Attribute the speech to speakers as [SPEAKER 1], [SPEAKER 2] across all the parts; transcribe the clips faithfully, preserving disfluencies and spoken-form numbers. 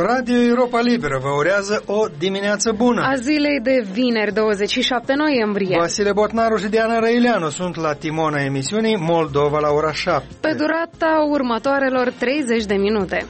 [SPEAKER 1] Radio Europa Liberă vă urează o dimineață bună.
[SPEAKER 2] A zilei de vineri, douăzeci și șapte noiembrie.
[SPEAKER 1] Vasile Botnaru și Diana Răileanu sunt la timona emisiunii Moldova la ora șapte.
[SPEAKER 2] Pe durata următoarelor treizeci de minute.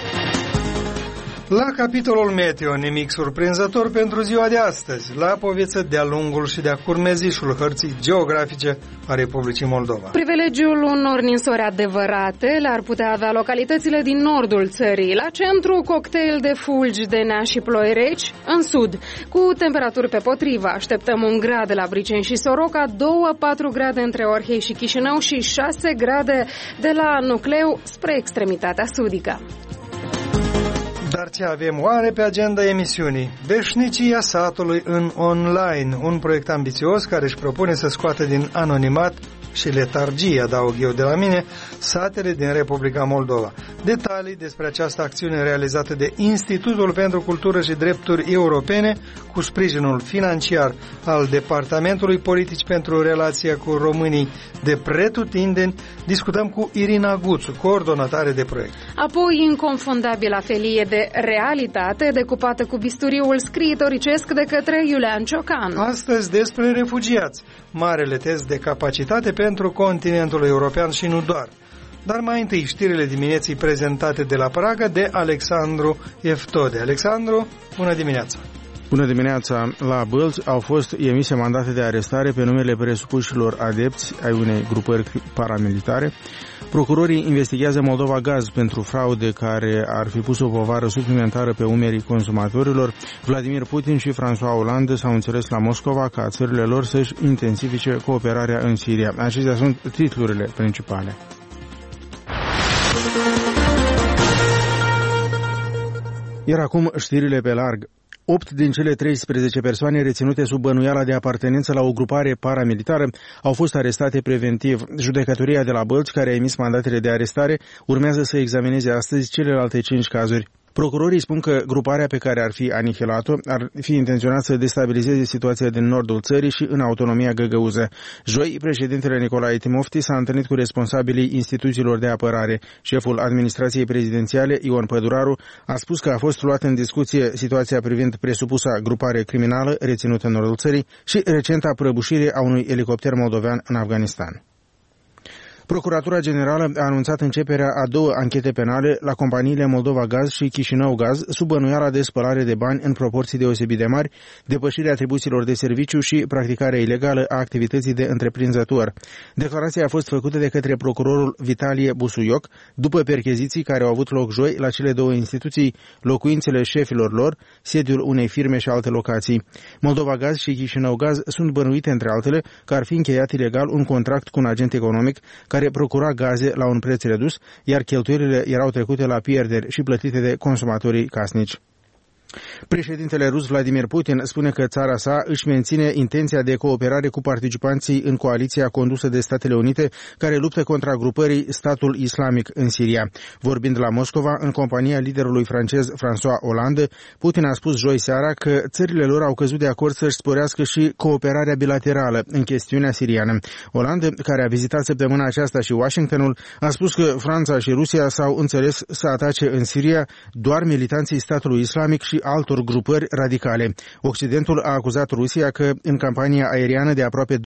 [SPEAKER 1] La capitolul meteo, nimic surprinzător pentru ziua de astăzi. La Poviță, de-a lungul și de-a curmezișul hărții geografice a Republicii Moldova.
[SPEAKER 2] Privilegiul unor ninsori adevărate le-ar putea avea localitățile din nordul țării. La centru, cocktail de fulgi, denea și ploi reci. În sud, cu temperaturi pe potrivă, așteptăm un grad la Briceni și Soroca, doi patru grade între Orhei și Chișinău și șase grade de la nucleu spre extremitatea sudică.
[SPEAKER 1] Dar ce avem oare pe agenda emisiunii? Veșnicia satului în online, un proiect ambițios care își propune să scoată din anonimat și letargie, adaug eu de la mine, satele din Republica Moldova. Detalii despre această acțiune realizată de Institutul pentru Cultură și Drepturi Europene cu sprijinul financiar al Departamentului Politici pentru Relația cu Românii de pretutindeni, discutăm cu Irina Guțu, coordonatare de proiect.
[SPEAKER 2] Apoi, inconfundabila felie de realitate decupată cu bisturiul scriitoricesc de către Iulian Ciocanu.
[SPEAKER 1] Astăzi despre refugiați, marele test de capacitate pentru continentul european și nu doar. Dar mai întâi știrile dimineții prezentate de la Praga de Alexandru Eftode. Alexandru, bună dimineața!
[SPEAKER 3] Bună dimineața! La Bălți au fost emise mandate de arestare pe numele presupușilor adepți ai unei grupări paramilitare. Procurorii investigează Moldova Gaz pentru fraude care ar fi pus o povară suplimentară pe umerii consumatorilor. Vladimir Putin și François Hollande s-au înțeles la Moscova ca țările lor să-și intensifice cooperarea în Siria. Acestea sunt titlurile principale. Iar acum știrile pe larg. Opt din cele treisprezece persoane reținute sub bănuiala de apartenență la o grupare paramilitară au fost arestate preventiv. Judecătoria de la Bălți, care a emis mandatele de arestare, urmează să examineze astăzi celelalte cinci cazuri. Procurorii spun că gruparea pe care ar fi anihilat-o ar fi intenționat să destabilizeze situația din nordul țării și în autonomia găgăuză. Joi, președintele Nicolae Timofti s-a întâlnit cu responsabilii instituțiilor de apărare. Șeful administrației prezidențiale, Ion Păduraru, a spus că a fost luat în discuție situația privind presupusa grupare criminală reținută în nordul țării și recenta prăbușire a unui elicopter moldovean în Afganistan. Procuratura Generală a anunțat începerea a două anchete penale la companiile Moldova Gaz și Chișinău Gaz sub bănuiala de spălare de bani în proporții deosebit de mari, depășirea atribuțiilor de serviciu și practicarea ilegală a activității de întreprinzător. Declarația a fost făcută de către procurorul Vitalie Busuioc după percheziții care au avut loc joi la cele două instituții, locuințele șefilor lor, sediul unei firme și alte locații. Moldova Gaz și Chișinău Gaz sunt bănuite, între altele, că ar fi încheiat ilegal un contract cu un agent economic care procura gaze la un preț redus, iar cheltuielile erau trecute la pierderi și plătite de consumatorii casnici. Președintele rus Vladimir Putin spune că țara sa își menține intenția de cooperare cu participanții în coaliția condusă de Statele Unite care luptă contra grupării Statul Islamic în Siria. Vorbind la Moscova, în compania liderului francez François Hollande, Putin a spus joi seara că țările lor au căzut de acord să-și sporească și cooperarea bilaterală în chestiunea siriană. Hollande, care a vizitat săptămâna aceasta și Washingtonul, a spus că Franța și Rusia s-au înțeles să atace în Siria doar militanții Statului Islamic și altor grupări radicale. Occidentul a acuzat Rusia că, în campania aeriană de aproape